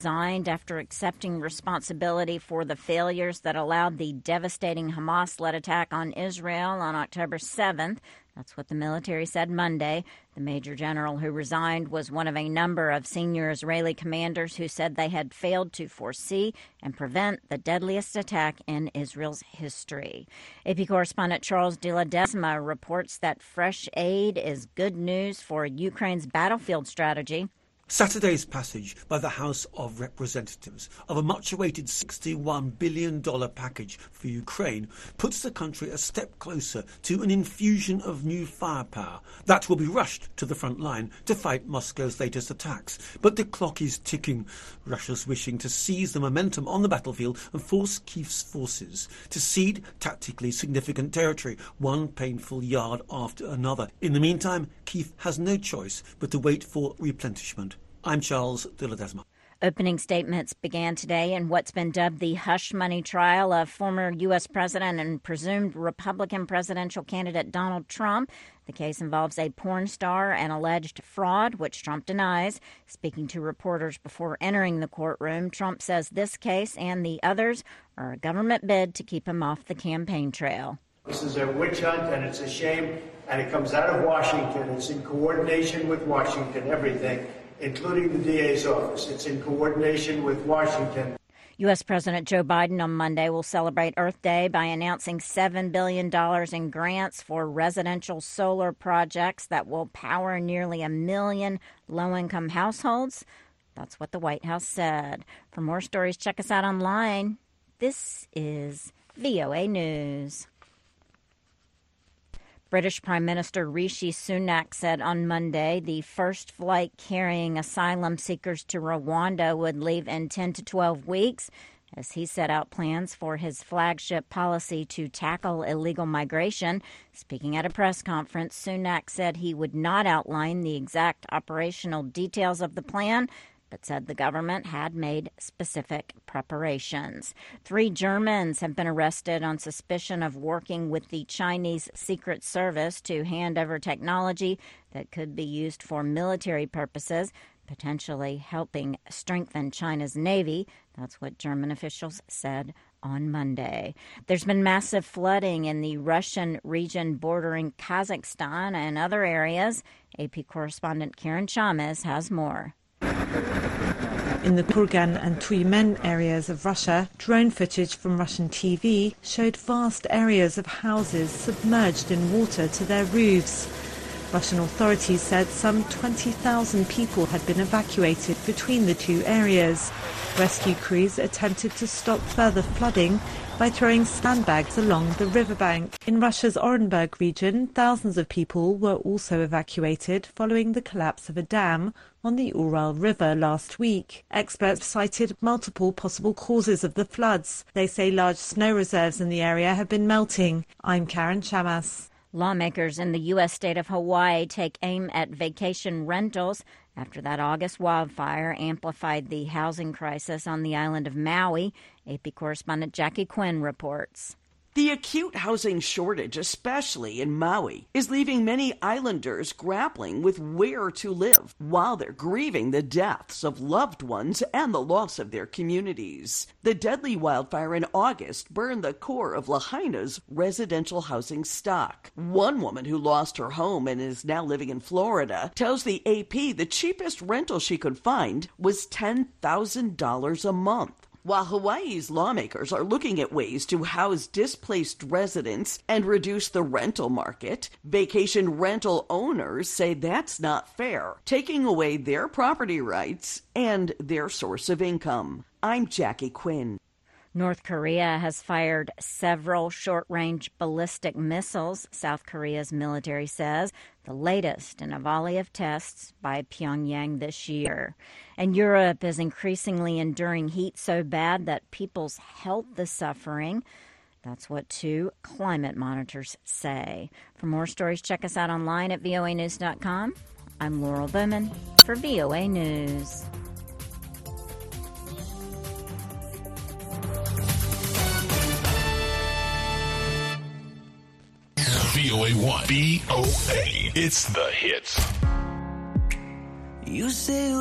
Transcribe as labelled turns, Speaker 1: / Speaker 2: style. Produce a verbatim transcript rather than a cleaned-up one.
Speaker 1: resigned after accepting responsibility for the failures that allowed the devastating Hamas-led attack on Israel on October seventh. That's what the military said Monday. The major general who resigned was one of a number of senior Israeli commanders who said they had failed to foresee and prevent the deadliest attack in Israel's history. A P correspondent Charles de Ledesma reports that fresh aid is good news for Ukraine's battlefield strategy.
Speaker 2: Saturday's passage by the House of Representatives of a much-awaited sixty-one billion dollars package for Ukraine puts the country a step closer to an infusion of new firepower that will be rushed to the front line to fight Moscow's latest attacks. But the clock is ticking. Russia's wishing to seize the momentum on the battlefield and force Kyiv's forces to cede tactically significant territory, one painful yard after another. In the meantime, Kyiv has no choice but to wait for replenishment. I'm Charles de Ledesma.
Speaker 1: Opening statements began today in what's been dubbed the hush money trial of former U S President and presumed Republican presidential candidate Donald Trump. The case involves a porn star and alleged fraud, which Trump denies. Speaking to reporters before entering the courtroom, Trump says this case and the others are a government bid to keep him off the campaign trail.
Speaker 3: This is a witch hunt, and it's a shame, and it comes out of Washington. It's in coordination with Washington, everything, including the D A's office. It's in coordination with Washington.
Speaker 1: U S. President Joe Biden on Monday will celebrate Earth Day by announcing seven billion dollars in grants for residential solar projects that will power nearly a million low-income households. That's what the White House said. For more stories, check us out online. This is V O A News. British Prime Minister Rishi Sunak said on Monday the first flight carrying asylum seekers to Rwanda would leave in ten to twelve weeks as he set out plans for his flagship policy to tackle illegal migration. Speaking at a press conference, Sunak said he would not outline the exact operational details of the plan, but said the government had made specific preparations. Three Germans have been arrested on suspicion of working with the Chinese Secret Service to hand over technology that could be used for military purposes, potentially helping strengthen China's Navy. That's what German officials said on Monday. There's been massive flooding in the Russian region bordering Kazakhstan and other areas. A P correspondent Karen Chalmers has more.
Speaker 4: In the Kurgan and Tyumen areas of Russia, drone footage from Russian T V showed vast areas of houses submerged in water to their roofs. Russian authorities said some twenty thousand people had been evacuated between the two areas. Rescue crews attempted to stop further flooding by throwing sandbags along the riverbank. In Russia's Orenburg region, thousands of people were also evacuated following the collapse of a dam on the Ural River last week. Experts cited multiple possible causes of the floods. They say large snow reserves in the area have been melting. I'm Karen Chamas.
Speaker 1: Lawmakers in the U S state of Hawaii take aim at vacation rentals after that August wildfire amplified the housing crisis on the island of Maui. A P correspondent Jackie Quinn reports.
Speaker 5: The acute housing shortage, especially in Maui, is leaving many islanders grappling with where to live while they're grieving the deaths of loved ones and the loss of their communities. The deadly wildfire in August burned the core of Lahaina's residential housing stock. One woman who lost her home and is now living in Florida tells the A P the cheapest rental she could find was ten thousand dollars a month. While Hawaii's lawmakers are looking at ways to house displaced residents and reduce the rental market, vacation rental owners say that's not fair, taking away their property rights and their source of income. I'm Jackie Quinn.
Speaker 1: North Korea has fired several short-range ballistic missiles, South Korea's military says, the latest in a volley of tests by Pyongyang this year. And Europe is increasingly enduring heat so bad that people's health is suffering. That's what two climate monitors say. For more stories, check us out online at V O A news dot com. I'm Laurel Bowman for V O A News.
Speaker 6: V O A one. V O A. It's the hits.
Speaker 7: You say